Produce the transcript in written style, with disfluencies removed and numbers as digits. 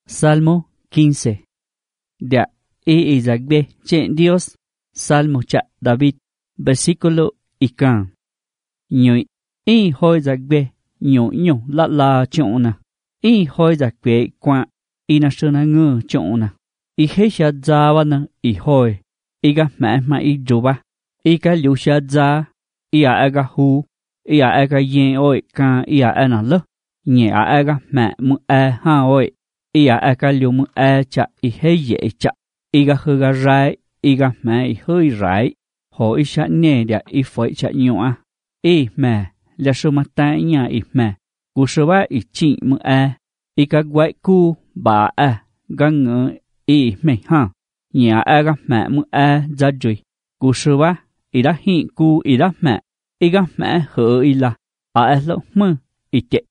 Salmo 15. De Isagbe, che Dios, Salmo cha David, versículo ikan. Nhoi, hoi Zagbe, nyo la chona. Hoi Zagbe kwa, inashona ngơ chona. Hesha zawana, hoi. Iga ma joba. Iga lusha za, ia aga hu, ia aga yen oi kan ia ana lo. Nye aga mu ha oi. Ia aga mu cha heye cha. Iga huga rai, iga hui rai. Ho isha ne dia foi cha nyoa. La shumata nya Kushuba chi mu Iga gwai ku ba gang ha. Nya aga mu zajui. Kushuba ida hi ku ida Iga hu ila. Lo mu ite